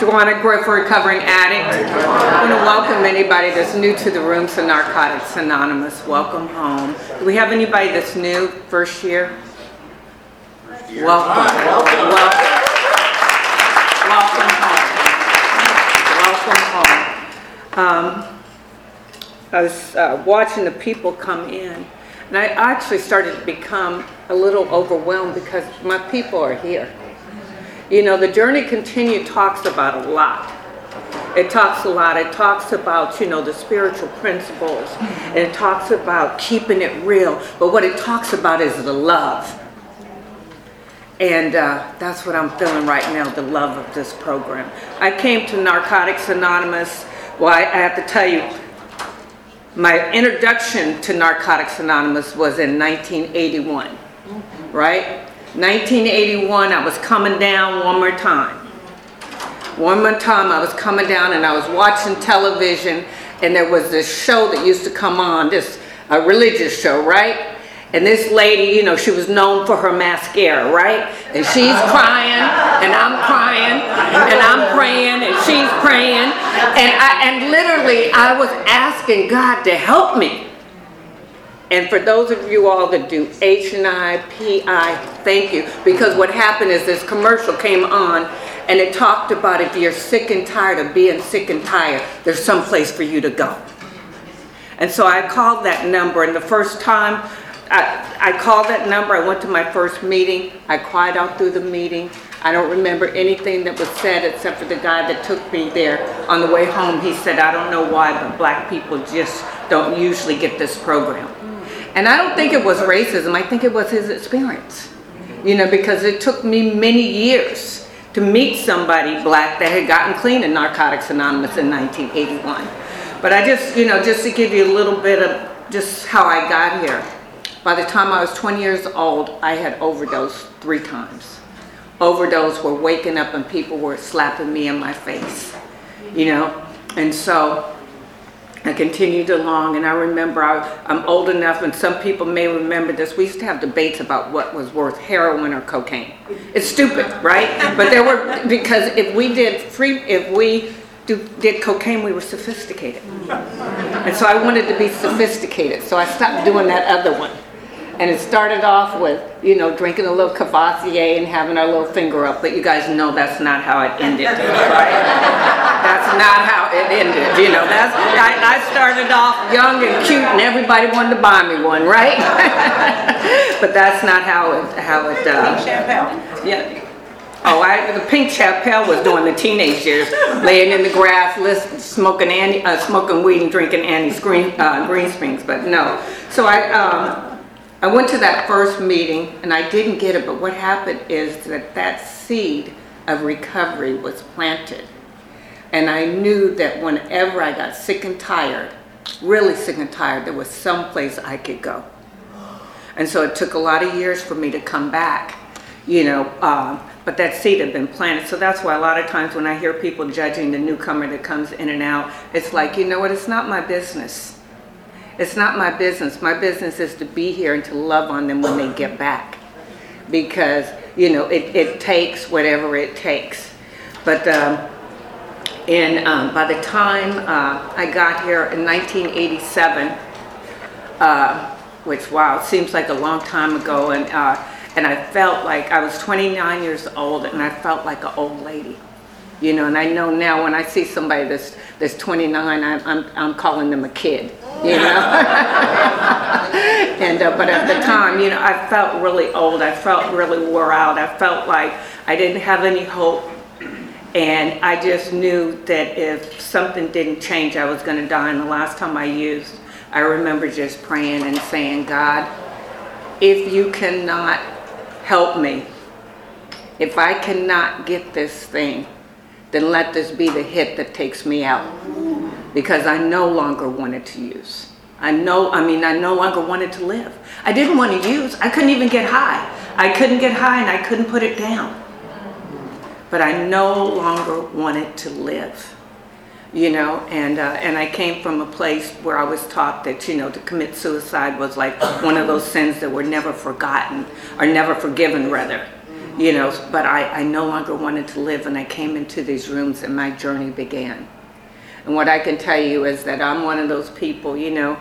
Joanna Griff, recovering addict. I want to welcome anybody that's new to the room to Narcotics Anonymous. Welcome home. Do we have anybody that's new, first year? Welcome. Welcome. Welcome home. I was watching the people come in, and I actually started to become a little overwhelmed because my people are here. You know, the Journey Continued talks about a lot. It talks a lot. It talks about, you know, the spiritual principles, and it talks about keeping it real. But what it talks about is the love. And that's what I'm feeling right now, the love of this program. I came to Narcotics Anonymous. Well, I have to tell you, my introduction to Narcotics Anonymous was in 1981, right? 1981, I was coming down one more time. One more time, I was coming down and I was watching television, and there was this show that used to come on, a religious show, right? And this lady, you know, she was known for her mascara, right? And she's crying, and I'm crying, and I'm praying, and she's praying. And literally, I was asking God to help me. And for those of you all that do H&I, PI, thank you. Because what happened is this commercial came on, and it talked about if you're sick and tired of being sick and tired, there's some place for you to go. And so I called that number, and the first time I called that number, I went to my first meeting. I cried out through the meeting. I don't remember anything that was said except for the guy that took me there. On the way home, he said, I don't know why, but black people just don't usually get this program. And I don't think it was racism. I think it was his experience. You know, because it took me many years to meet somebody black that had gotten clean in Narcotics Anonymous in 1981. But I just, you know, just to give you a little bit of just how I got here. By the time I was 20 years old, I had overdosed 3 times. Overdose were waking up and people were slapping me in my face, you know. And so I continued along, and I remember I'm old enough, and some people may remember this. We used to have debates about what was worse, heroin or cocaine. It's stupid, right? But there were, because if we did cocaine, we were sophisticated. And so I wanted to be sophisticated, so I stopped doing that other one. And it started off with, you know, drinking a little Cavassier and having our little finger up. But you guys know that's not how it ended, right? That's not how it ended, you know. I started off young and cute and everybody wanted to buy me one, right? But that's not how it Pink Chappelle. Yeah. Oh, the Pink Chappelle was during the teenage years, laying in the grass, smoking weed and drinking Annie's green springs, but no. So I went to that first meeting, and I didn't get it, but what happened is that seed of recovery was planted. And I knew that whenever I got sick and tired, really sick and tired, there was some place I could go. And so it took a lot of years for me to come back, you know, but that seed had been planted. So that's why a lot of times when I hear people judging the newcomer that comes in and out, it's like, you know what, it's not my business. It's not my business. My business is to be here and to love on them when they get back. Because, you know, it takes whatever it takes. But by the time I got here in 1987, which, wow, it seems like a long time ago, and I felt like I was 29 years old, and I felt like an old lady. You know, and I know now when I see somebody that's 29, I'm calling them a kid, you know. And but at the time, you know, I felt really old. I felt really wore out. I felt like I didn't have any hope, and I just knew that if something didn't change, I was going to die. And the last time I used, I remember just praying and saying, God, if you cannot help me, if I cannot get this thing, then let this be the hit that takes me out. Because I no longer wanted to use. I no longer wanted to live. I didn't want to use. I couldn't even get high. I couldn't get high and I couldn't put it down. But I no longer wanted to live. You know, and I came from a place where I was taught that, you know, to commit suicide was like one of those sins that were never forgotten, or never forgiven rather. you know, but I no longer wanted to live, and I came into these rooms and my journey began. And what I can tell you is that I'm one of those people, you know,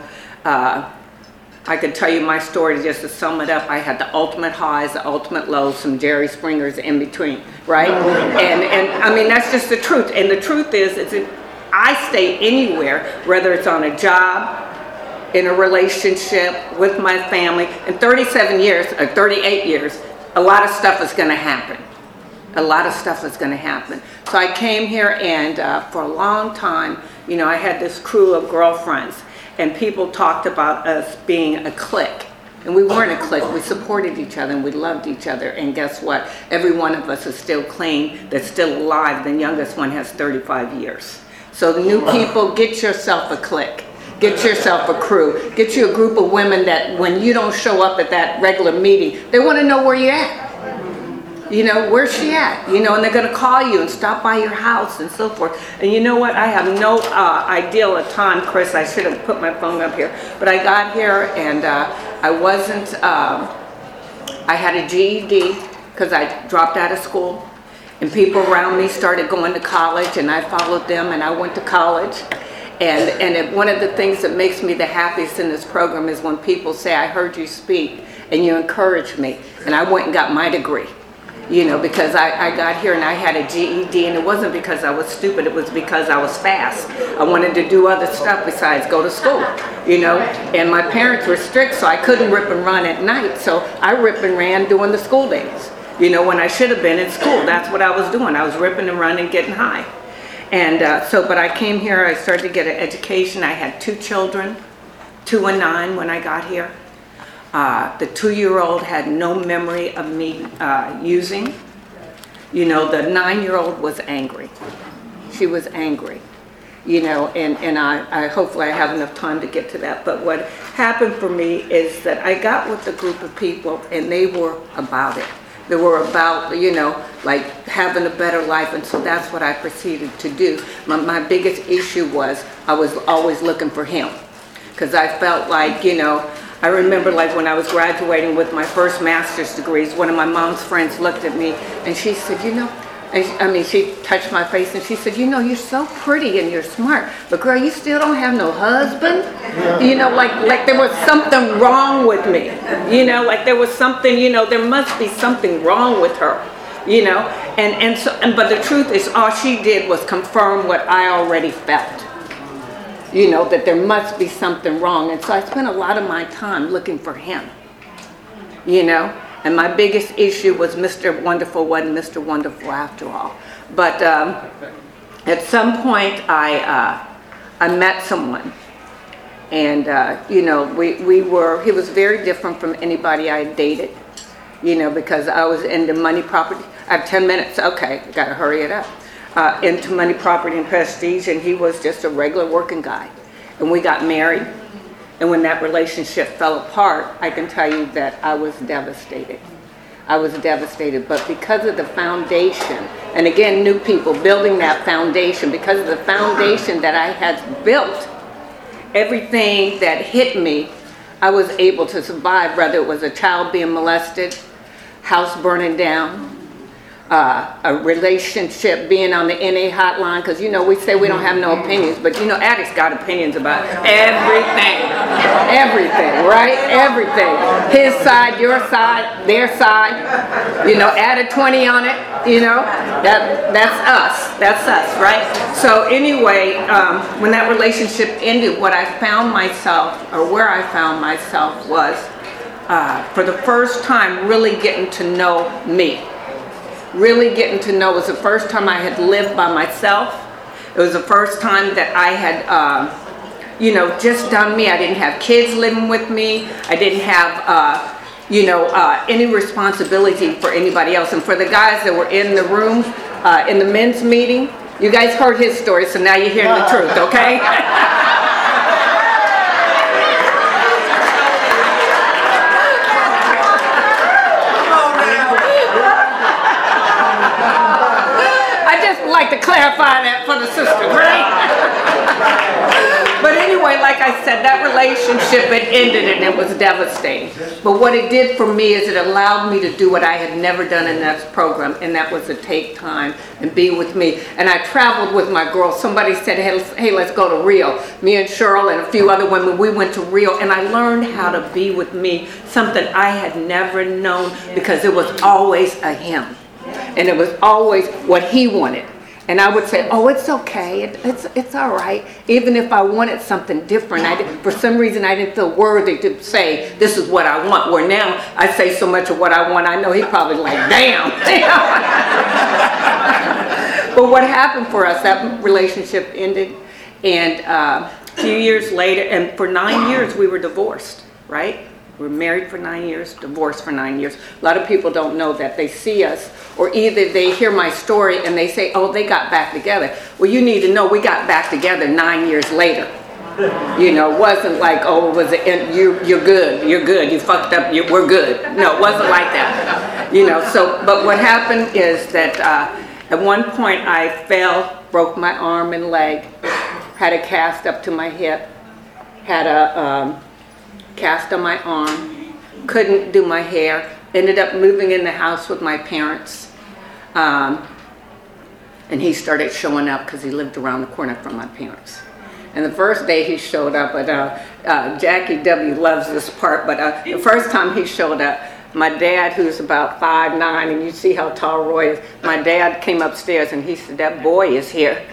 I could tell you my story just to sum it up. I had the ultimate highs, the ultimate lows, some Jerry Springers in between, right? And I mean, that's just the truth. And the truth is if I stay anywhere, whether it's on a job, in a relationship, with my family, in 37 years, or 38 years, a lot of stuff is going to happen. A lot of stuff is going to happen. So I came here, and for a long time, you know, I had this crew of girlfriends, and people talked about us being a clique. And we weren't a clique. We supported each other, and we loved each other. And guess what? Every one of us is still clean, that's still alive. The youngest one has 35 years. So the new people, get yourself a clique. Get yourself a crew. Get you a group of women that when you don't show up at that regular meeting, they want to know where you're at. You know, where's she at? You know, and they're going to call you and stop by your house and so forth. And you know what? I have no ideal of time, Chris. I should have put my phone up here. But I got here, and I wasn't, I had a GED because I dropped out of school. And people around me started going to college, and I followed them, and I went to college. And one of the things that makes me the happiest in this program is when people say, I heard you speak, and you encouraged me. And I went and got my degree. You know, because I got here and I had a GED, and it wasn't because I was stupid, it was because I was fast. I wanted to do other stuff besides go to school, you know, and my parents were strict, so I couldn't rip and run at night, so I ripped and ran during the school days, you know, when I should have been in school. That's what I was doing. I was ripping and running, getting high. And but I came here, I started to get an education. I had 2 children, 2 and 9 when I got here. The 2-year-old had no memory of me using. You know, the 9-year-old was angry. She was angry, you know, and I hopefully I have enough time to get to that. But what happened for me is that I got with a group of people, and they were about it. They were about, you know, like having a better life, and so that's what I proceeded to do. My biggest issue was I was always looking for him, because I felt like, you know, I remember like when I was graduating with my first master's degrees, one of my mom's friends looked at me and she said, you know, she touched my face and she said, you know, you're so pretty and you're smart, but girl, you still don't have no husband? You know, like there was something wrong with me, you know, like there was something, you know, there must be something wrong with her, you know, but the truth is all she did was confirm what I already felt. You know, that there must be something wrong. And so I spent a lot of my time looking for him, you know. And my biggest issue was Mr. Wonderful wasn't Mr. Wonderful after all. But at some point I met someone. And, you know, he was very different from anybody I had dated, you know, because I was into money, property. I have 10 minutes. Okay, I got to hurry it up. Into money, property, and prestige, and he was just a regular working guy. And we got married, and when that relationship fell apart, I can tell you that I was devastated. I was devastated, but because of the foundation, and again, new people building that foundation, because of the foundation that I had built, everything that hit me, I was able to survive, whether it was a child being molested, house burning down, a relationship being on the NA hotline, because, you know, we say we don't have no opinions, but, you know, addicts got opinions about everything. Everything, right? Everything. His side, your side, their side, you know, add a 20 on it, you know, that's us. That's us, right? So anyway, when that relationship ended, what I found myself, or where I found myself was, for the first time, really getting to know me. Really getting to know. It was the first time I had lived by myself. It was the first time that I had, you know, just done me. I didn't have kids living with me. I didn't have, you know, any responsibility for anybody else. And for the guys that were in the room, in the men's meeting, you guys heard his story, so now you're hearing the truth, okay? Like to clarify that for the sisters, right? But anyway, like I said, that relationship had ended and it was devastating. But what it did for me is it allowed me to do what I had never done in that program, and that was to take time and be with me. And I traveled with my girls. Somebody said, hey, let's go to Rio. Me and Cheryl and a few other women, we went to Rio, and I learned how to be with me, something I had never known, because it was always a him. And it was always what he wanted. And I would say, oh, it's okay, it's all right. Even if I wanted something different, for some reason I didn't feel worthy to say, this is what I want. Where now I say so much of what I want, I know he probably like, damn. But what happened for us, that relationship ended, and a few years later, and for 9 years we were divorced, right? We were married for 9 years, divorced for 9 years. A lot of people don't know that. They see us, or either they hear my story and they say, oh, they got back together. Well, you need to know we got back together 9 years later. You know, it wasn't like, oh, you're good, you fucked up, we're good. No, it wasn't like that. You know, so, but what happened is that at one point I fell, broke my arm and leg, had a cast up to my hip, had a cast on my arm, couldn't do my hair, ended up moving in the house with my parents, and he started showing up because he lived around the corner from my parents. And the first day he showed up, Jackie W. loves this part, but the first time he showed up, my dad, who's about 5'9", and you see how tall Roy is, my dad came upstairs and he said, that boy is here.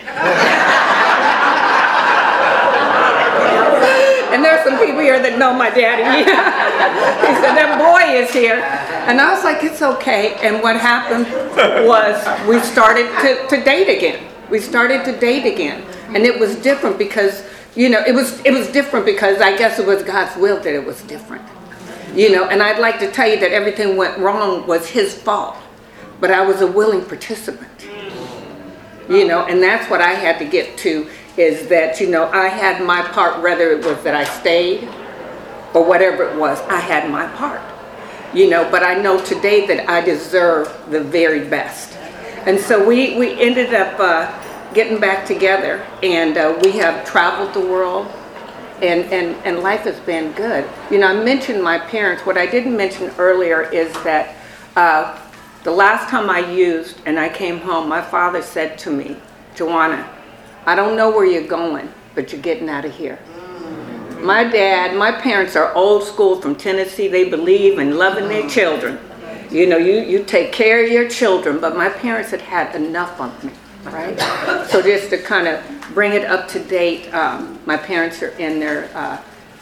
And there's some people here that know my daddy. He said, that boy is here. And I was like, it's okay. And what happened was we started to date again. We started to date again. And it was different because, you know, it was different because I guess it was God's will that it was different. You know, and I'd like to tell you that everything went wrong was his fault. But I was a willing participant. You know, and that's what I had to get to, is that, you know, I had my part, whether it was that I stayed or whatever it was, I had my part. You know, but I know today that I deserve the very best. And so we ended up getting back together, and we have traveled the world, and life has been good. You know, I mentioned my parents. What I didn't mention earlier is that the last time I used and I came home, my father said to me, Joanna, I don't know where you're going, but you're getting out of here. My parents are old school from Tennessee. They believe in loving their children. You know, you take care of your children, but my parents had had enough of me, right? So just to kind of bring it up to date, my parents are in their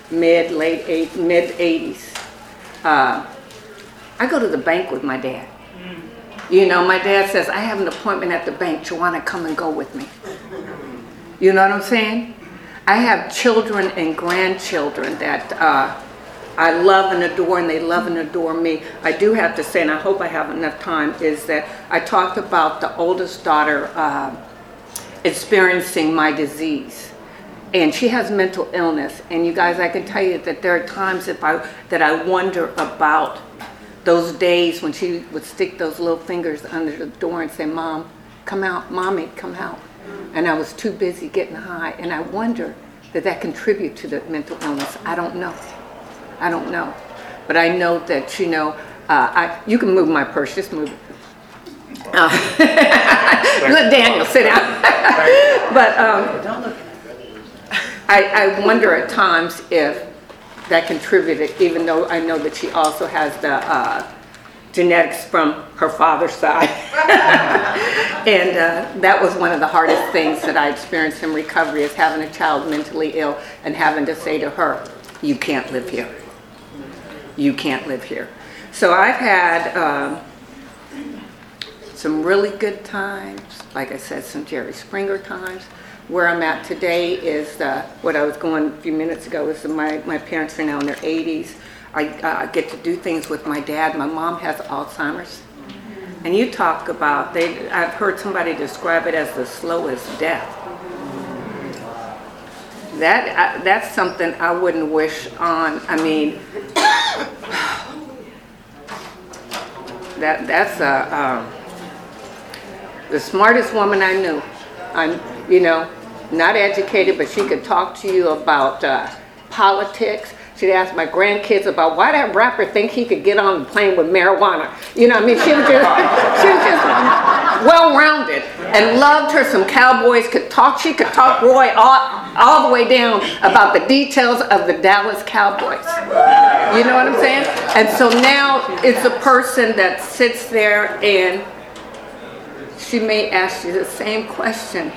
mid-80s. I go to the bank with my dad. You know, my dad says, I have an appointment at the bank. Joanna, come and go with me. You know what I'm saying? I have children and grandchildren that I love and adore, and they love and adore me. I do have to say, and I hope I have enough time, is that I talked about the oldest daughter experiencing my disease. And she has mental illness. And you guys, I can tell you that there are times that I wonder about those days when she would stick those little fingers under the door and say, Mom, come out, Mommy, come out. And I was too busy getting high. And I wonder that contribute to the mental illness. I don't know. But I know that, you know, you can move my purse, just move it. Let Daniel sit down. But I wonder at times if that contributed, even though I know that she also has the genetics from her father's side. And that was one of the hardest things that I experienced in recovery, is having a child mentally ill and having to say to her, you can't live here. You can't live here. So I've had some really good times, like I said, some Jerry Springer times. Where I'm at today is what I was going a few minutes ago, is my parents are now in their 80s. I get to do things with my dad. My mom has Alzheimer's. And you talk about, I've heard somebody describe it as the slowest death. That's something I wouldn't wish on. I mean, that's the smartest woman I knew. I'm, you know, not educated, but she could talk to you about politics. She'd ask my grandkids about why that rapper think he could get on the plane with marijuana. You know what I mean? She was just well-rounded and loved her some Cowboys. She could talk Roy all the way down about the details of the Dallas Cowboys. You know what I'm saying? And so now it's a person that sits there and she may ask you the same question.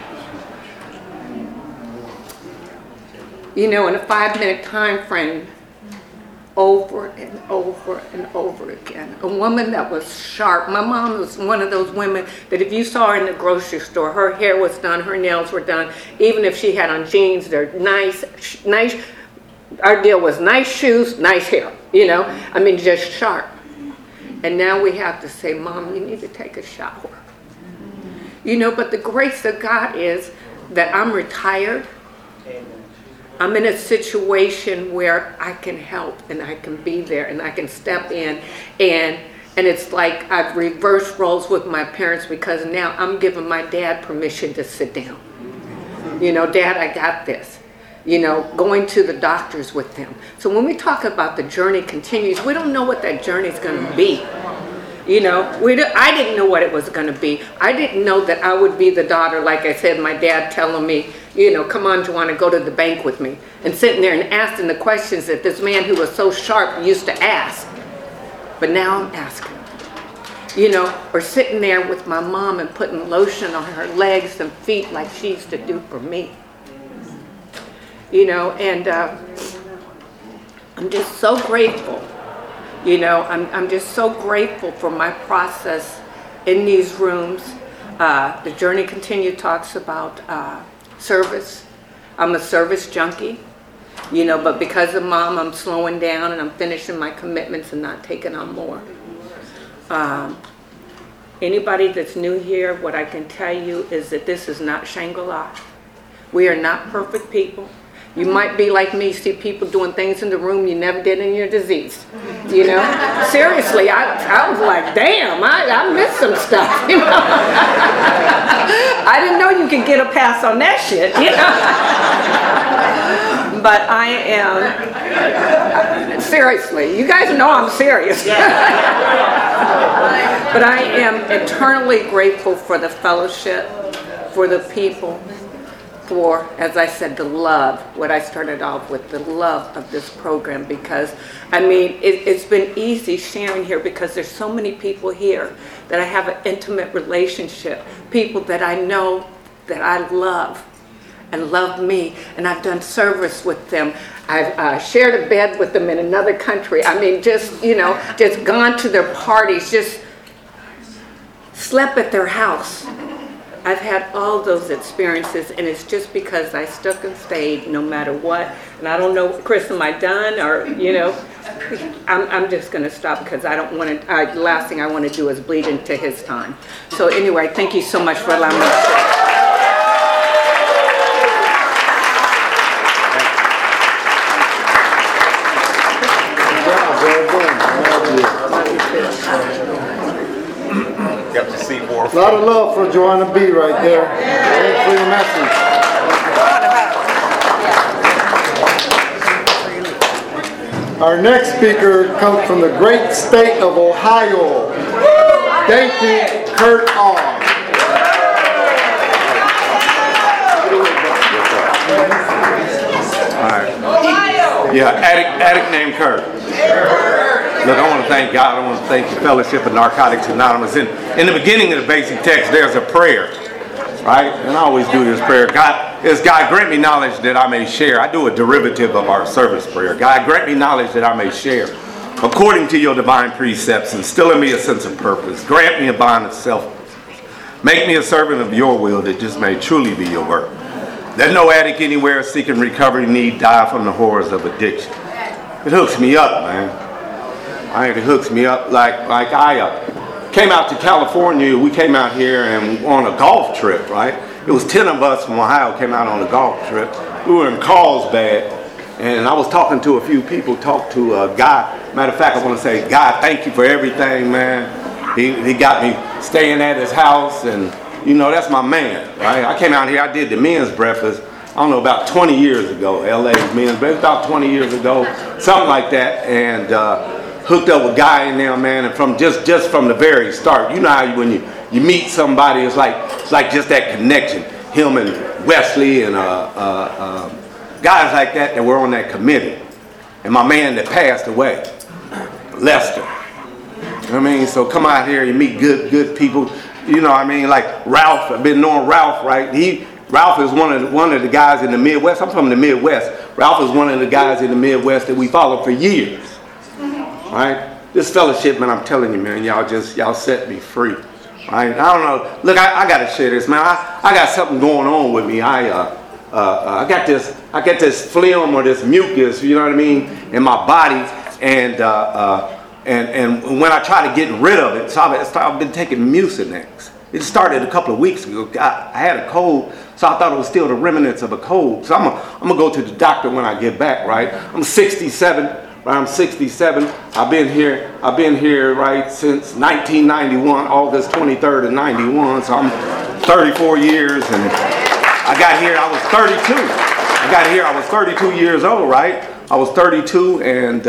You know, in a 5-minute time frame, over and over and over again. A woman that was sharp. My mom was one of those women that if you saw her in the grocery store, her hair was done, her nails were done. Even if she had on jeans, they're nice. Our deal was nice shoes, nice hair, you know? I mean, just sharp. And now we have to say, Mom, you need to take a shower. You know, but the grace of God is that I'm retired. I'm in a situation where I can help and I can be there and I can step in and it's like I've reversed roles with my parents because now I'm giving my dad permission to sit down. You know, Dad, I got this. You know, going to the doctors with them. So when we talk about the journey continues, we don't know what that journey is going to be. You know, I didn't know what it was going to be. I didn't know that I would be the daughter, like I said, my dad telling me, you know, come on, Joanna, go to the bank with me. And sitting there and asking the questions that this man who was so sharp used to ask. But now I'm asking. You know, or sitting there with my mom and putting lotion on her legs and feet like she used to do for me. You know, and I'm just so grateful. You know, I'm just so grateful for my process in these rooms. The Journey Continue talks about service. I'm a service junkie, you know, but because of Mom, I'm slowing down and I'm finishing my commitments and not taking on more. Anybody that's new here, what I can tell you is that this is not Shangri-La. We are not perfect people. You might be like me, see people doing things in the room you never did in your disease. You know? Seriously, I was like, damn, I missed some stuff. You know? I didn't know you could get a pass on that shit, you know? But I am, seriously, you guys know I'm serious. But I am eternally grateful for the fellowship, for the people, for, as I said, the love, what I started off with, the love of this program, because, I mean, it's been easy sharing here because there's so many people here that I have an intimate relationship, people that I know that I love and love me, and I've done service with them. I've shared a bed with them in another country. I mean, just, you know, just gone to their parties, just slept at their house. I've had all those experiences, and it's just because I stuck and stayed no matter what. And I don't know, Chris, am I done? Or, you know, I'm just going to stop because I don't want to, the last thing I want to do is bleed into his time. So anyway, thank you so much for allowing me to share. Got to see more. A lot of love for Joanna B. right there. Thanks for your message. Our next speaker comes from the great state of Ohio, Dayton Kurt R. All right. Yeah, addict named Kurt. Look, I want to thank God. I want to thank the Fellowship of Narcotics Anonymous. In the beginning of the basic text, there's a prayer, right? And I always do this prayer. God, grant me knowledge that I may share. I do a derivative of our service prayer. God, grant me knowledge that I may share according to your divine precepts, instill in me a sense of purpose. Grant me a bond of selflessness. Make me a servant of your will that just may truly be your work. Let no addict anywhere seeking recovery need die from the horrors of addiction. It hooks me up, man. It hooks me up like I came out to California. We came out here and on a golf trip, right? It was 10 of us from Ohio came out on a golf trip. We were in Carlsbad, and I was talking to a few people, talked to a guy. Matter of fact, I want to say, God, thank you for everything, man. He got me staying at his house, and, you know, that's my man, right? I came out here, I did the men's breakfast. don't know, about 20 years ago, LA men, but about 20 years ago, something like that, and hooked up with a guy in there, man, and from just from the very start, you know how when you meet somebody, it's like just that connection. Him and Wesley and guys like that were on that committee. And my man that passed away, Lester. You know what I mean? So come out here, you meet good people. You know what I mean? Like Ralph, I've been knowing Ralph, right? Ralph is one of the guys in the Midwest. I'm from the Midwest. Ralph is one of the guys in the Midwest that we followed for years. Right? This fellowship, man, I'm telling you, man, y'all set me free. Right? I don't know. Look, I gotta share this, man. I got something going on with me. I got this phlegm or this mucus, you know what I mean, in my body, and when I try to get rid of it, so I've been taking Mucinex. It started a couple of weeks ago. I had a cold, so I thought it was still the remnants of a cold. So I'm gonna go to the doctor when I get back. Right? I'm 67. Right? I'm 67. I've been here right since 1991, August 23rd of 91. So I'm 34 years, and I got here. I was 32. I got here. I was 32 years old. Right? I was 32, and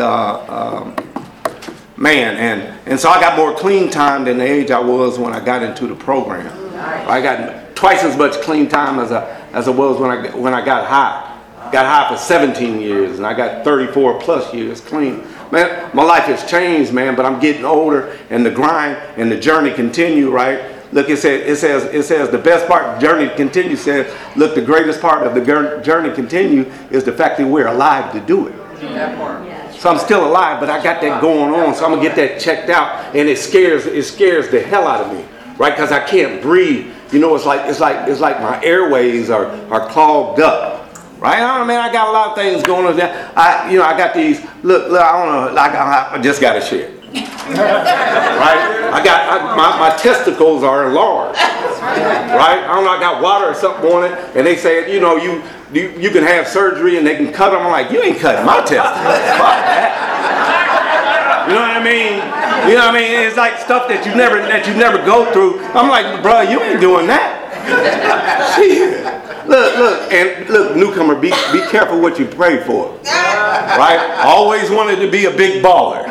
man, and so I got more clean time than the age I was when I got into the program. I got twice as much clean time as I was when I got high. Got high for 17 years, and I got 34 plus years clean. Man, my life has changed, man, but I'm getting older, and the grind and the journey continue, right? Look, it says the best part of the journey continue says, look, the greatest part of the journey continue is the fact that we're alive to do it. So I'm still alive, but I got that going on, so I'm gonna get that checked out, and it scares the hell out of me, right? Because I can't breathe. You know, it's like my airways are clogged up. Right? I don't know, man, I got a lot of things going on there. I got these, look, I don't know, I just got to share. Right? My testicles are enlarged. Right? I don't know, I got water or something on it, and they say, you know, you can have surgery and they can cut them. I'm like, you ain't cutting my testicles. Fuck that. You know what I mean? You know what I mean? It's like stuff that you never go through. I'm like, bro, you ain't doing that. Shit. Look, newcomer, be careful what you pray for. Right? Always wanted to be a big baller.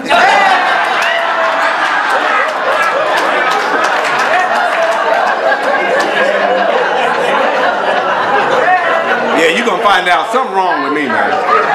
Yeah, you're gonna find out something wrong with me, man.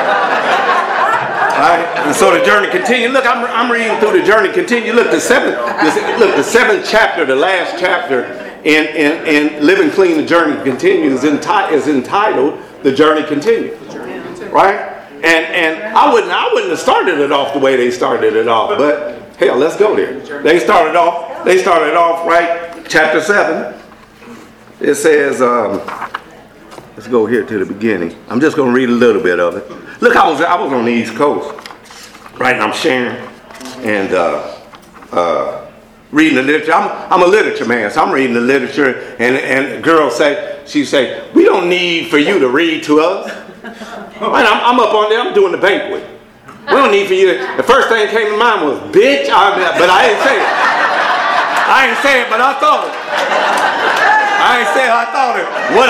Right? And so the journey continues. Look, I'm reading through the journey continue. Look, the seventh chapter, the last chapter in Living Clean, the Journey Continues is entitled The Journey Continues. Right? And I wouldn't have started it off the way they started it off, but hell, let's go there. They started off right, chapter 7. It says, let's go here to the beginning. I'm just going to read a little bit of it. Look, I was on the East Coast, right? And I'm sharing and reading the literature. I'm a literature man, so I'm reading the literature. And girls she say, we don't need for you to read to us. Right? I'm up on there. I'm doing the banquet. We don't need for you. The first thing that came to mind was bitch, but I didn't say it. I ain't say it, but I thought it. I ain't say I thought it. What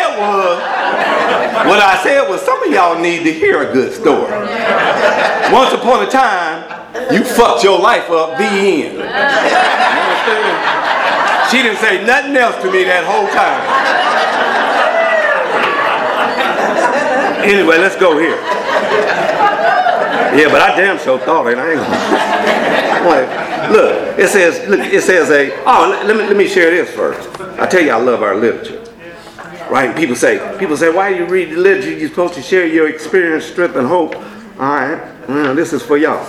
I said was some of y'all need to hear a good story. Once upon a time, you fucked your life up, the end. You understand? She didn't say nothing else to me that whole time. Anyway, let's go here. Yeah, but I damn sure thought it. I ain't gonna. Look, it says let me share this first. I tell you, I love our literature. Right? People say, why do you read the literature? You're supposed to share your experience, strength, and hope. All right, well, this is for y'all.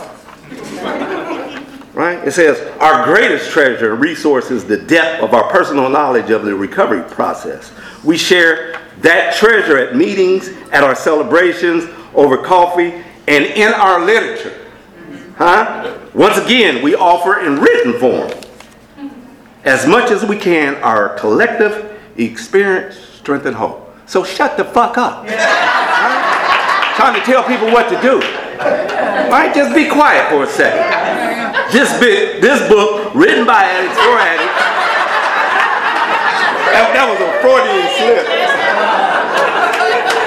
Right? It says, our greatest treasure and resource is the depth of our personal knowledge of the recovery process. We share that treasure at meetings, at our celebrations, over coffee, and in our literature. Once again, we offer in written form, as much as we can, our collective experience, strength, and hope. So shut the fuck up. Right? Trying to tell people what to do. Right? Just be quiet for a second. This book, written by addicts for addicts, that was a Freudian slip.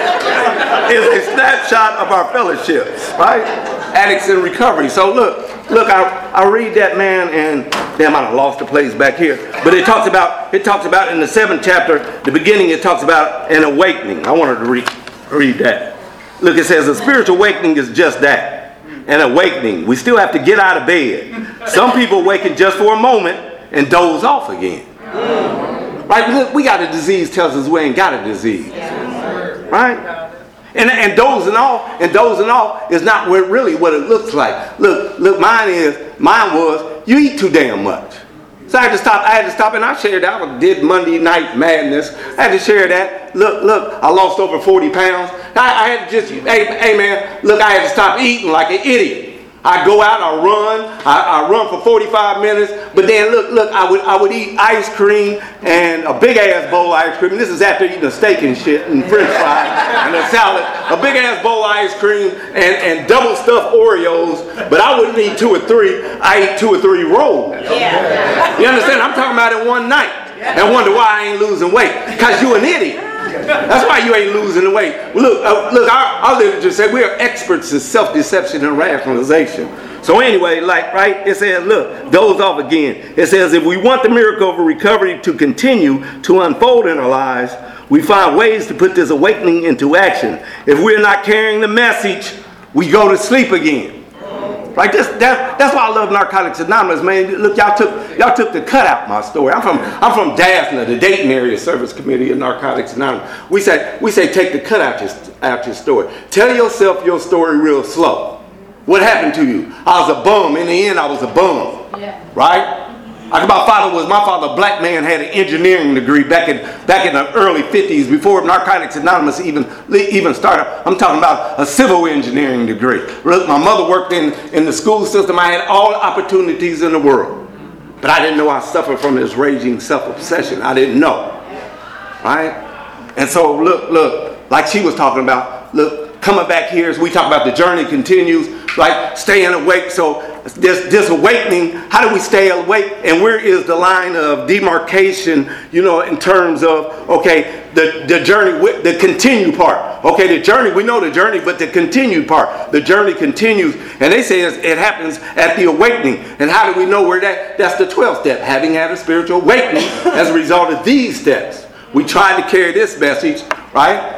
snapshot of our fellowships, right? Addicts in recovery. So look, I read that, man, and damn, I done lost the place back here. But it talks about in the 7th chapter, the beginning, it talks about an awakening. I wanted to read that. Look, it says a spiritual awakening is just that, an awakening. We still have to get out of bed. Some people awaken just for a moment and doze off again. Right? Look, we got a disease tells us we ain't got a disease. Right? And dozing off is not really what it looks like. Look, mine was you eat too damn much. So I had to stop and I shared that. I did Monday Night Madness. I had to share that. Look, I lost over 40 pounds. I had to just, hey man, look, I had to stop eating like an idiot. I go out, I run for 45 minutes, but then look, I would eat ice cream and a big ass bowl of ice cream. And this is after eating a steak and shit and french fries and a salad. A big ass bowl of ice cream and double stuffed Oreos, but I wouldn't eat 2 or 3. I eat 2 or 3 rolls. Yeah. You understand? I'm talking about it one night and wonder why I ain't losing weight. Because you an idiot. That's why you ain't losing the weight. Look, our literature said we are experts in self-deception and rationalization. So anyway, right, it says, look, doze off again. It says if we want the miracle of recovery to continue to unfold in our lives, we find ways to put this awakening into action. If we're not carrying the message, we go to sleep again. Right? That's why I love Narcotics Anonymous, man. Look, y'all took the cut out my story. I'm from DASNA, the Dayton Area Service Committee of Narcotics Anonymous. We say take the cut out your story. Tell yourself your story real slow. What happened to you? I was a bum. In the end, I was a bum. Yeah. Right? Like my father, a black man, had an engineering degree back in the early 50s before Narcotics Anonymous even started. I'm talking about a civil engineering degree. Look, my mother worked in the school system. I had all the opportunities in the world. But I didn't know I suffered from this raging self-obsession. I didn't know. Right? And so look, like she was talking about, look, coming back here as we talk about the journey continues, like staying awake. So this awakening, how do we stay awake? And where is the line of demarcation, in terms of, okay, the journey, the continued part. Okay, the journey, we know the journey, but the continued part, the journey continues. And they say it happens at the awakening. And how do we know where that's the 12th step, having had a spiritual awakening as a result of these steps. We try to carry this message, right?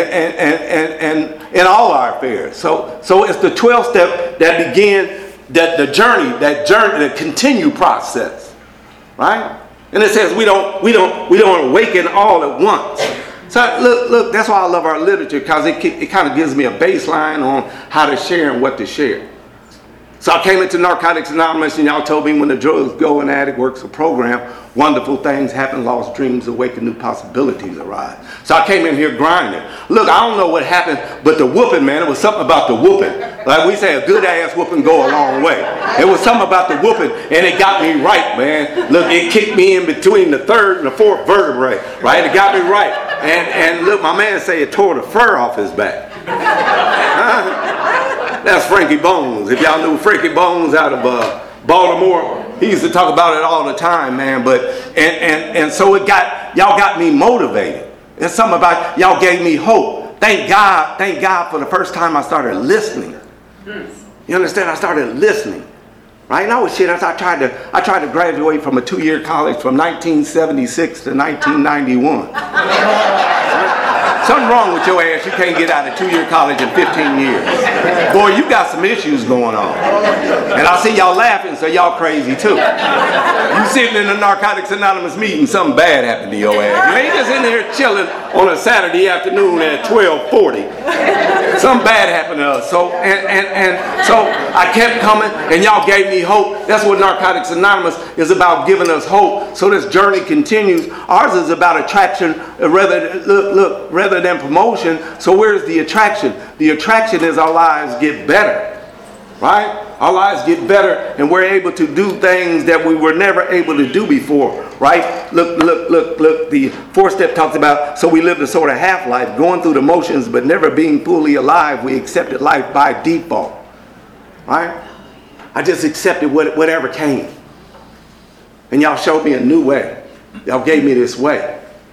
And in all our affairs. So it's the 12th step that begin the journey, the continued process, right? And it says we don't awaken all at once. So look, that's why I love our literature, because it kind of gives me a baseline on how to share and what to share. So I came into Narcotics Anonymous, and y'all told me when the drugs go and addict works a program, wonderful things happen, lost dreams awaken, new possibilities arise. So I came in here grinding. Look, I don't know what happened, but the whooping, man, it was something about the whooping. Like we say, a good ass whooping go a long way. It was something about the whooping, and it got me right, man. Look, it kicked me in between the 3rd and the 4th vertebrae, right? It got me right. And look, my man say it tore the fur off his back. That's Frankie Bones. If y'all knew Frankie Bones out of Baltimore, he used to talk about it all the time, man. But and so y'all got me motivated. There's something about y'all gave me hope. Thank God for the first time I started listening. You understand? I started listening. Right? And I was shit. I tried to graduate from a 2-year college from 1976 to 1991. Something wrong with your ass. You can't get out of 2-year college in 15 years. Boy, you got some issues going on. And I see y'all laughing, so y'all crazy too. You sitting in a Narcotics Anonymous meeting, something bad happened to your ass. You ain't just in there chilling on a Saturday afternoon at 12:40. Something bad happened to us. So I kept coming, and y'all gave me hope. That's what Narcotics Anonymous is about, giving us hope. So this journey continues. Ours is about attraction, rather than promotion. So where's the attraction? The attraction is our lives get better, right? Our lives get better, and we're able to do things that we were never able to do before, right? Look. The 4th step talks about, so we lived a sort of half-life, going through the motions, but never being fully alive. We accepted life by default, right? I just accepted whatever came. And y'all showed me a new way. Y'all gave me this way.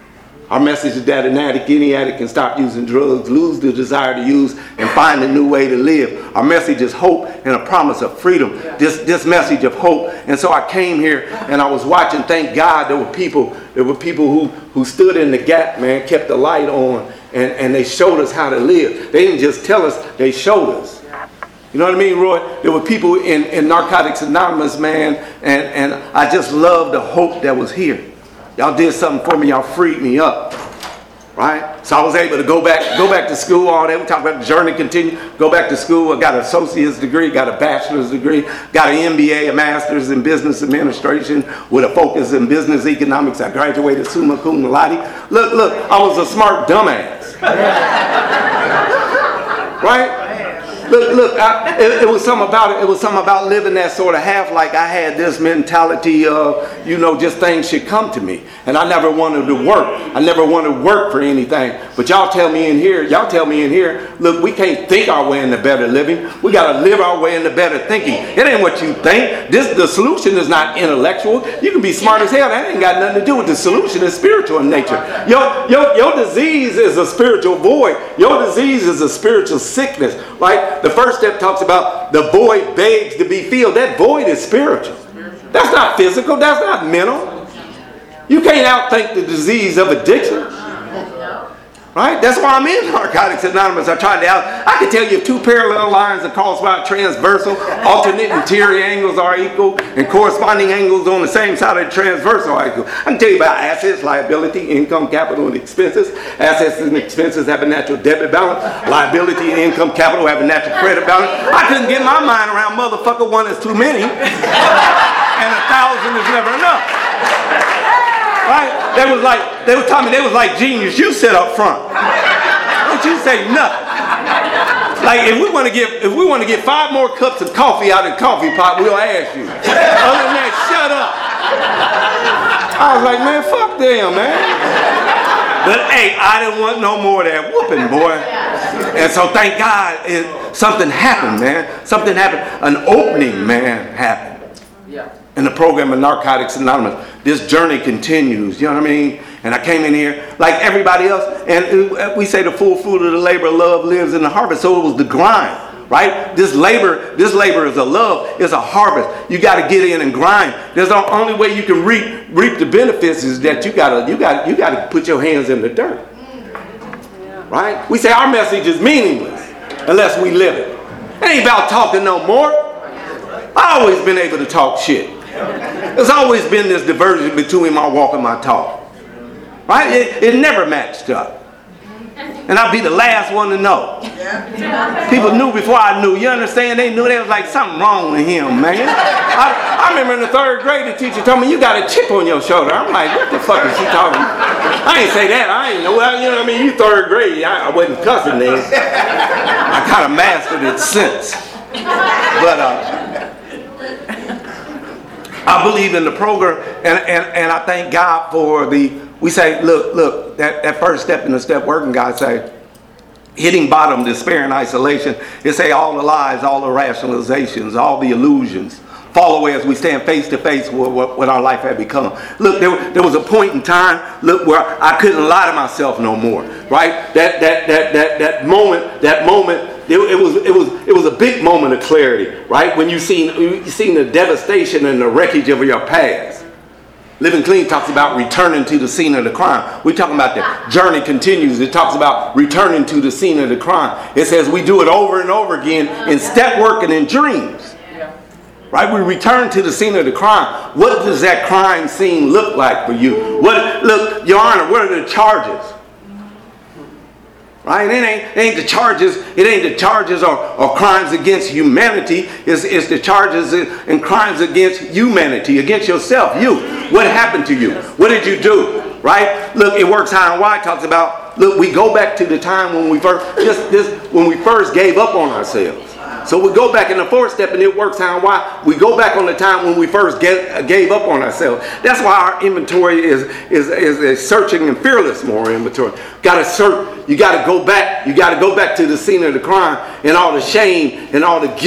Our message is that an addict, any addict, can stop using drugs, lose the desire to use, and find a new way to live. Our message is hope and a promise of freedom. This message of hope. And so I came here and I was watching. Thank God there were people who stood in the gap, man, kept the light on, and they showed us how to live. They didn't just tell us, they showed us. You know what I mean, Roy? There were people in Narcotics Anonymous, man, and I just loved the hope that was here. Y'all did something for me. Y'all freed me up, right? So I was able to go back to school. All that we talk about the journey continue. Go back to school. I got an associate's degree, got a bachelor's degree, got an MBA, a master's in business administration with a focus in business economics. I graduated summa cum laude. Look, I was a smart dumbass, right? Look, it was something about it. It was something about living that sort of half, like I had this mentality of, just things should come to me. And I never wanted to work. I never wanted to work for anything. But y'all tell me in here, look, we can't think our way into better living. We got to live our way into better thinking. It ain't what you think. The solution is not intellectual. You can be smart as hell. That ain't got nothing to do with the solution. It's spiritual in nature. Your disease is a spiritual void. Your disease is a spiritual sickness, right? The first step talks about the void begs to be filled. That void is spiritual. That's not physical. That's not mental. You can't outthink the disease of addiction. Right? That's why I'm in Narcotics Anonymous. I can tell you if two parallel lines are crossed transversal, alternate interior angles are equal, and corresponding angles on the same side of the transversal are equal. I can tell you about assets, liability, income, capital, and expenses. Assets and expenses have a natural debit balance. Liability and income, capital have a natural credit balance. I couldn't get my mind around motherfucker one is too many, and 1,000 is never enough. Right? They were telling me they was like genius. You sit up front. Don't you say nothing. Like if we want to get 5 more cups of coffee out of the coffee pot, we'll ask you. Other than that, shut up. I was like, man, fuck them, man. But hey, I didn't want no more of that whooping, boy. And so thank God something happened, man. Something happened. An opening, man, happened. In the program of Narcotics Anonymous. This journey continues, you know what I mean? And I came in here like everybody else, and we say the full fruit of the labor of love lives in the harvest. So it was the grind, right? This labor is a love, it's a harvest. You got to get in and grind. There's the only way you can reap the benefits is that you got to put your hands in the dirt, right? We say our message is meaningless unless we live it. It ain't about talking no more. I've always been able to talk shit. There's always been this diversion between my walk and my talk. Right? It never matched up. And I'd be the last one to know. People knew before I knew. You understand? They knew there was like something wrong with him, man. I remember in the 3rd grade, the teacher told me, you got a chip on your shoulder. I'm like, what the fuck is she talking about? I ain't say that. I ain't know. Well, you know what I mean? You 3rd grade. I wasn't cussing then. I kind of mastered it since. But, I believe in the program, and I thank God for we say, look, that first step in the step working, God say, hitting bottom, despair, and isolation. It say all the lies, all the rationalizations, all the illusions fall away as we stand face to face with what our life had become. Look, there was a point in time, where I couldn't lie to myself no more, right? That moment. It was a big moment of clarity, right? When you seen the devastation and the wreckage of your past. Living Clean talks about returning to the scene of the crime. We're talking about the journey continues. It talks about returning to the scene of the crime. It says we do it over and over again in step work and in dreams. Right? We return to the scene of the crime. What does that crime scene look like for you? Look, Your Honor, what are the charges? Right? It ain't the charges. It ain't the charges or crimes against humanity. It's the charges and crimes against humanity, against yourself. You. What happened to you? What did you do? Right? Look, it works high and wide talks about. Look, we go back to the time when we first gave up on ourselves. So we go back in the 4th step, and it works how and why. We go back on the time when we first gave up on ourselves. That's why our inventory is a searching and fearless moral inventory. Got to search. You got to go back. You got to go back to the scene of the crime and all the shame and all the guilt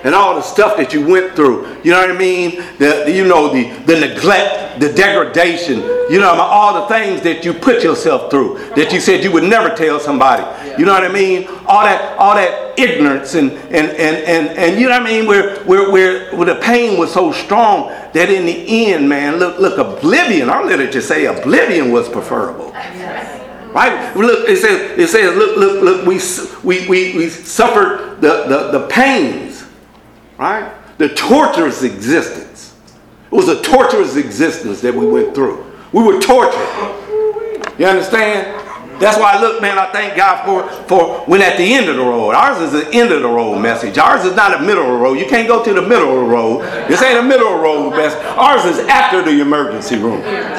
and all the stuff that you went through. You know what I mean? The neglect, the degradation, all the things that you put yourself through, that you said you would never tell somebody. You know what I mean? All that ignorance and you know what I mean? Where the pain was so strong that in the end, man, look, oblivion, our literature say oblivion was preferable. Right? Look, it says, look, we suffered the pains, right? The torturous existence. It was a torturous existence that we went through. We were tortured. You understand? That's why, look, man, I thank God for when at the end of the road. Ours is the end of the road message. Ours is not a middle of the road. You can't go to the middle of the road. This ain't a middle of the road message. Ours is after the emergency room.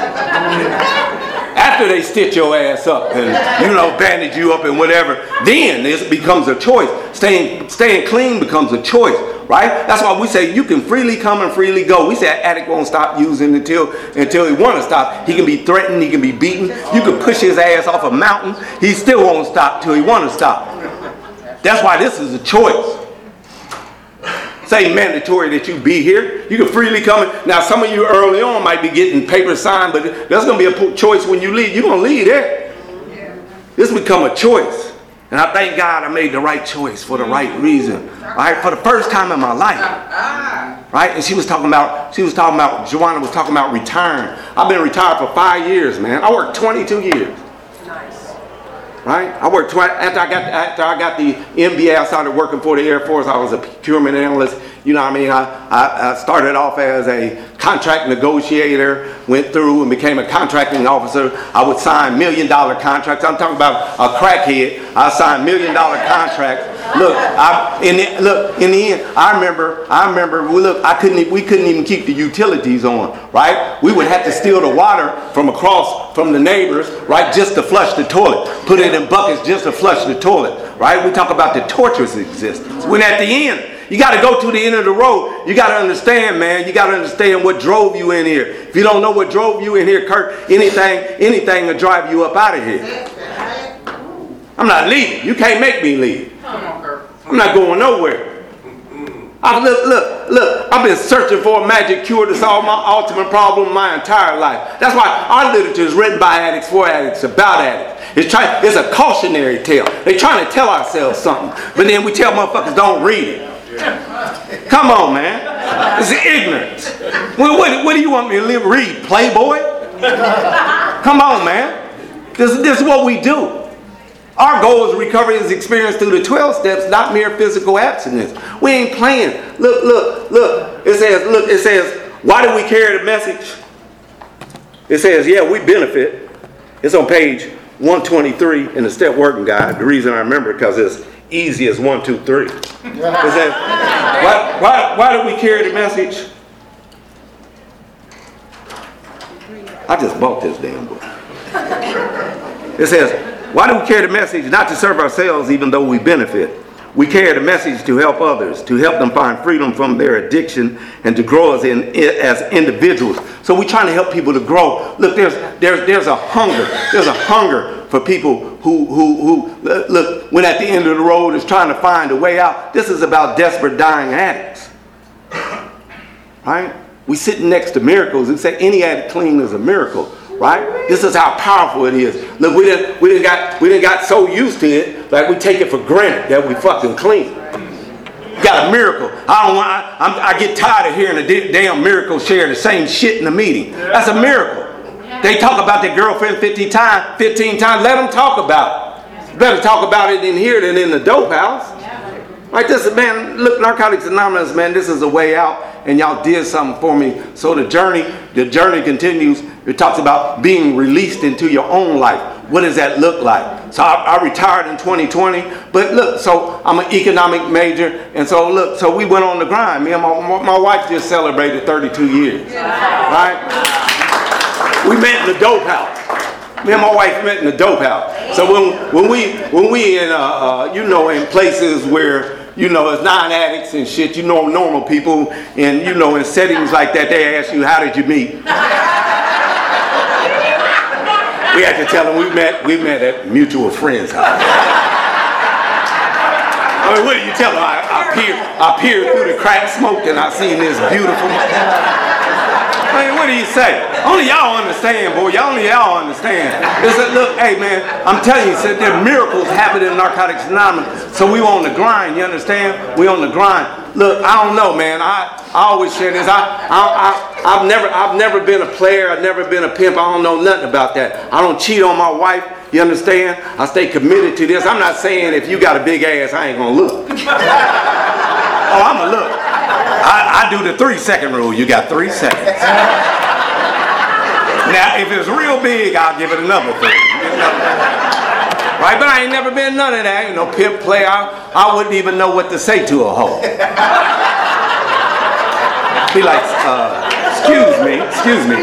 After they stitch your ass up and, bandage you up and whatever, then this becomes a choice. Staying clean becomes a choice, right? That's why we say you can freely come and freely go. We say an addict won't stop using until he want to stop. He can be threatened, he can be beaten. You can push his ass off a mountain. He still won't stop till he want to stop. That's why this is a choice. It's ain't mandatory that you be here. You can freely come in. Now, some of you early on might be getting papers signed, but there's going to be a choice when you leave. You're going to leave there. This become a choice. And I thank God I made the right choice for the right reason. Right? For the first time in my life. Right? And Joanna was talking about retiring. I've been retired for 5 years, man. I worked 22 years. Right? I worked after I got the MBA. I started working for the Air Force. I was a procurement analyst. You know what I mean? I started off as a contract negotiator, went through and became a contracting officer. I would sign $1 million contracts. I'm talking about a crackhead. I signed $1 million contracts. Look, in the end, I remember. We couldn't even keep the utilities on. Right? We would have to steal the water from the neighbors, right, just to flush the toilet. Put it in buckets just to flush the toilet. Right? We talk about the torturous existence. When at the end, you got to go to the end of the road. You got to understand, man. You got to understand what drove you in here. If you don't know what drove you in here, Kurt, anything will drive you up out of here. I'm not leaving. You can't make me leave. I'm not going nowhere. Look, I've been searching for a magic cure to solve my ultimate problem my entire life. That's why our literature is written by addicts, for addicts, about addicts. It's a cautionary tale. They're trying to tell ourselves something, but then we tell motherfuckers don't read it. Come on, man. It's ignorance. What do you want me to read? Playboy? Come on, man. This is what we do. Our goal is recovery is experienced through the 12 steps, not mere physical abstinence. We ain't playing. Look. It says, why do we carry the message? It says, yeah, we benefit. It's on page 123 in the Step Working Guide. The reason I remember it because it's easy as 1, 2, 3. It says, why do we carry the message? I just bought this damn book. It says, why do we carry the message? Not to serve ourselves even though we benefit. We carry the message to help others, to help them find freedom from their addiction and to grow as individuals. So we're trying to help people to grow. Look, there's a hunger. There's a hunger for people who look, when at the end of the road is trying to find a way out. This is about desperate dying addicts. Right? We sitting next to miracles and say any addict clean is a miracle. Right? This is how powerful it is. Look, we didn't got so used to it, like we take it for granted that we fucking clean. Got a miracle. I get tired of hearing a damn miracle share the same shit in the meeting. That's a miracle. They talk about their girlfriend 15 times. Let them talk about it. You better talk about it in here than in the dope house. Like this, man, look, Narcotics Anonymous, man, this is a way out, and y'all did something for me. So the journey continues. It talks about being released into your own life. What does that look like? So I retired in 2020, but look, so I'm an economic major, and so we went on the grind. Me and my wife just celebrated 32 years, right? We met in the dope house. Me and my wife met in the dope house. So when we in in places where it's non-addicts and shit, normal people, and in settings like that, they ask you, how did you meet? We had to tell them we met at mutual friends' house. I mean, what do you tell them? I peered through the crack smoke and I seen this beautiful. I mean, what do you say? Only y'all understand, boy. Only y'all understand. It's like, look, hey, man, I'm telling you, there are miracles happening in Narcotics Anonymous. So we on the grind, you understand? We on the grind. Look, I don't know, man. I always share this. I've never been a player. I've never been a pimp. I don't know nothing about that. I don't cheat on my wife. You understand? I stay committed to this. I'm not saying if you got a big ass, I ain't gonna look. Oh, I'm gonna look. I do the 3-second rule. You got 3 seconds. Now, if it's real big, I'll give it another 3. Right? But I ain't never been none of that. You know, pimp, player. I wouldn't even know what to say to a hoe. Be like, excuse me.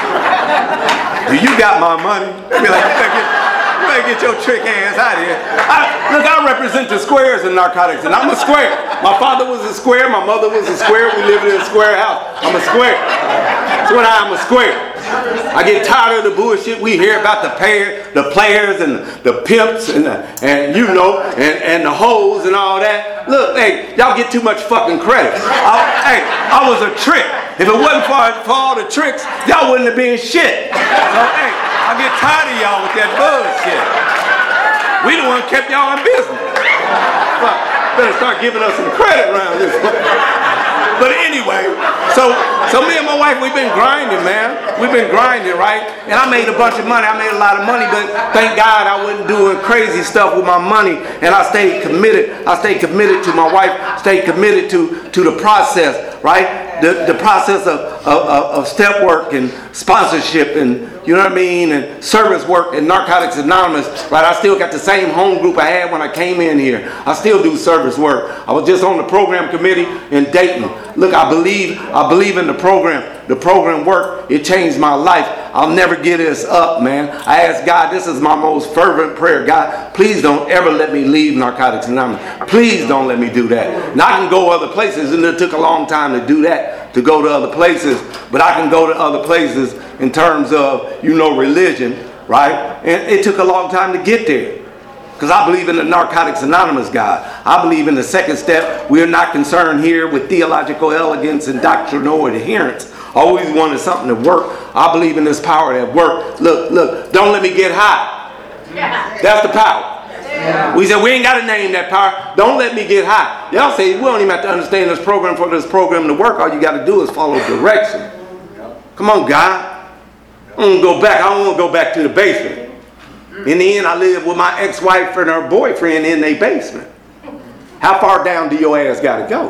Do you got my money? Be like, you better get your trick ass out of here. Look, I represent the squares in Narcotics, and I'm a square. My father was a square. My mother was a square. We lived in a square house. I'm a square. That's what I'm a square. I get tired of the bullshit we hear about the players and the pimps and you know and the hoes and all that. Look, hey, y'all get too much fucking credit. I was a trick. If it wasn't for all the tricks, y'all wouldn't have been shit. So hey, I get tired of y'all with that bullshit. We the one kept y'all in business. Fuck, better start giving us some credit around this. But anyway, so me and my wife, we've been grinding, man. We've been grinding, right? And I made a bunch of money. I made a lot of money, but thank God I wasn't doing crazy stuff with my money. And I stayed committed. I stayed committed to my wife. Stayed committed to the process, right? The process of step work and sponsorship and, you know what I mean, and service work and Narcotics Anonymous, right? I still got the same home group I had when I came in here. I still do service work. I was just on the program committee in Dayton. Look, I believe in the program. The program work, it changed my life. I'll never get this up, man. I ask God, this is my most fervent prayer. God, please don't ever let me leave Narcotics Anonymous. Please don't let me do that. Now I can go other places, and it took a long time to do that, to go to other places. But I can go to other places in terms of, you know, religion, right? And it took a long time to get there. Because I believe in the Narcotics Anonymous God. I believe in the second step. We are not concerned here with theological elegance and doctrinal adherence. Always wanted something to work. I believe in this power that works. Look, don't let me get high. That's the power. Yeah. We said we ain't got to name that power. Don't let me get high. Y'all say we don't even have to understand this program for this program to work. All you got to do is follow direction. Come on, God. I don't want to go back to the basement. In the end, I live with my ex-wife and her boyfriend in their basement. How far down do your ass got to go?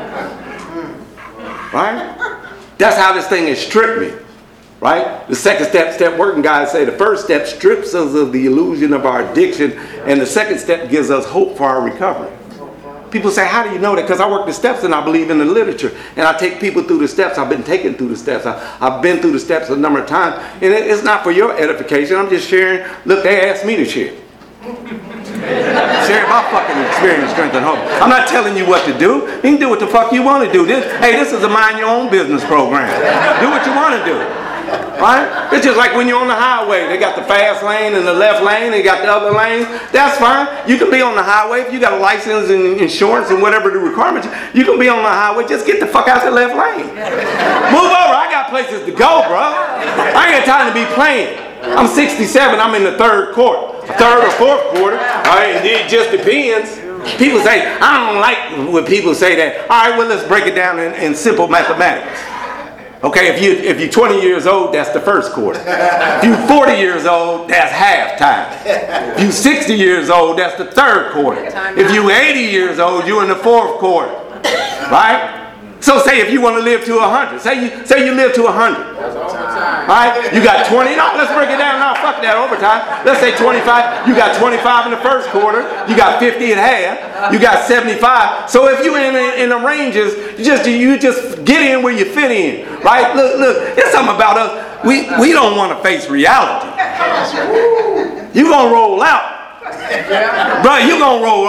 Right? That's how this thing has stripped me. Right? The second step working guys say the first step strips us of the illusion of our addiction, and the second step gives us hope for our recovery. People say, how do you know that? Because I work the steps and I believe in the literature. And I take people through the steps. I've been taken through the steps. I've been through the steps a number of times. And it's not for your edification. I'm just sharing. Look, they asked me to share. Share my fucking experience, strength, and hope. I'm not telling you what to do. You can do what the fuck you want to do. This is a mind your own business program. Do what you want to do. Right? It's just like when you're on the highway. They got the fast lane and the left lane. They got the other lanes. That's fine. You can be on the highway if you got a license and insurance and whatever the requirements. You can be on the highway. Just get the fuck out the left lane. Move over. I got places to go, bro. I ain't got time to be playing. I'm 67. I'm in the third or fourth quarter. All right, it just depends. People say, I don't like when people say that. All right, well, let's break it down in simple mathematics. Okay, if you're 20 years old, that's the first quarter. If you're 40 years old, that's halftime. If you're 60 years old, that's the third quarter. If you're 80 years old, you're in the fourth quarter. Right? So say if you want to live to 100. Say you live to 100. Right? You got 20. No, let's break it down now. Fuck that overtime. Let's say 25. You got 25 in the first quarter. You got 50 at half. You got 75. So if you in the ranges, you just get in where you fit in. Right? Look. There's something about us. We don't want to face reality. You gonna roll out, bro. You gonna roll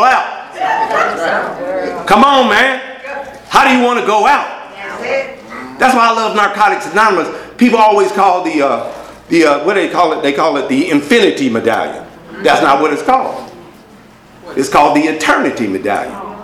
out. Come on, man. How do you want to go out? That's why I love Narcotics Anonymous. People always call what do they call it? They call it the Infinity Medallion. That's not what it's called. It's called the Eternity Medallion.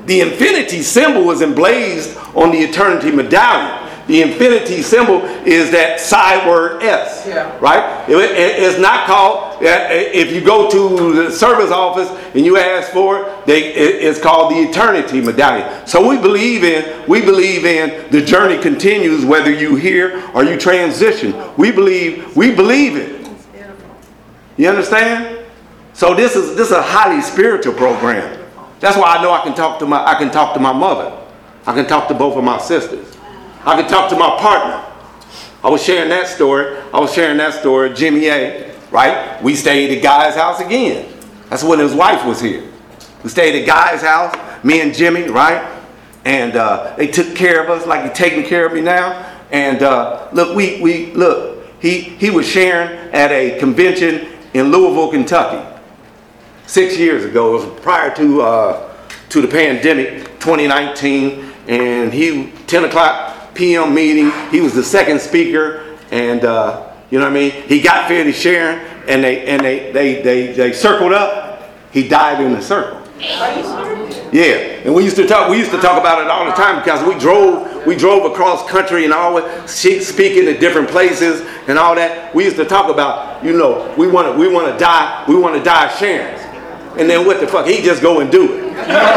The infinity symbol is emblazed on the eternity medallion. The infinity symbol is that side word S, right? It's not called, if you go to the service office and you ask for it, it's called the eternity medallion. So we believe in the journey continues whether you hear or you transition. We believe it. You understand? So this is a highly spiritual program. That's why I know I can talk to my mother. I can talk to both of my sisters. I can talk to my partner. I was sharing that story, Jimmy A, right? We stayed at Guy's house again. That's when his wife was here. We stayed at Guy's house, me and Jimmy, right? And they took care of us like they're taking care of me now. And look, he was sharing at a convention in Louisville, Kentucky, 6 years ago. It was prior to the pandemic, 2019, and 10 o'clock p.m. meeting. He was the second speaker, and you know what I mean. He got finished sharing, and they circled up. He died in the circle. Yeah, and we used to talk about it all the time because we drove across country and always speaking at different places and all that. We used to talk about, you know, we want to die sharing. And then what the fuck? He just go and do it.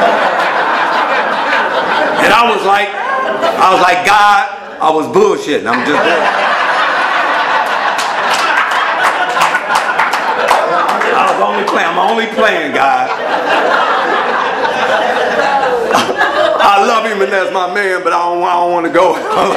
And I was like, God, I was bullshitting. I'm just doing it. I'm only playing, God. I love him and that's my man, but I don't want to go.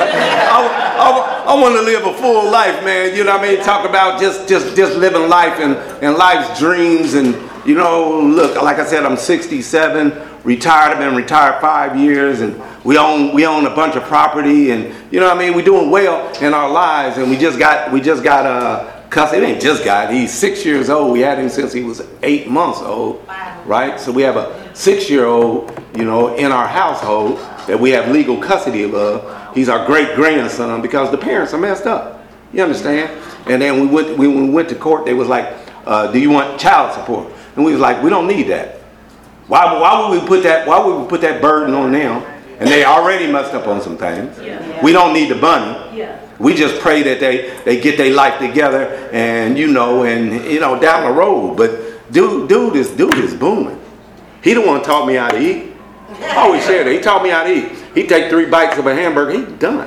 I want to live a full life, man. You know what I mean? Talk about just living life and life's dreams. And, you know, look, like I said, I'm 67, retired. I've been retired 5 years, and we own a bunch of property, and you know what I mean? We're doing well in our lives, and we just got Cuz it ain't just got, he's 6 years old. We had him since he was 8 months old, right? So we have a 6-year-old, you know, in our household that we have legal custody of. He's our great grandson because the parents are messed up. You understand? And then when we went to court, they was like, do you want child support? And we was like, we don't need that. Why would we put that burden on them? And they already messed up on some things. Yeah. We don't need the money. Yeah. We just pray that they get their life together and down the road. But dude is booming. He the one taught me how to eat. I always share that. He taught me how to eat. He take 3 bites of a hamburger, he's done.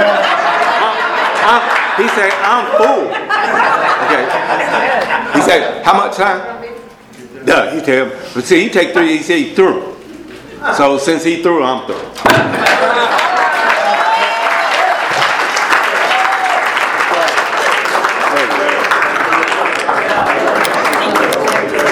He said, I'm full. Okay. He said, how much time? Duh, he tell him. But see, he take 3, he said he through. So since he through, I'm through.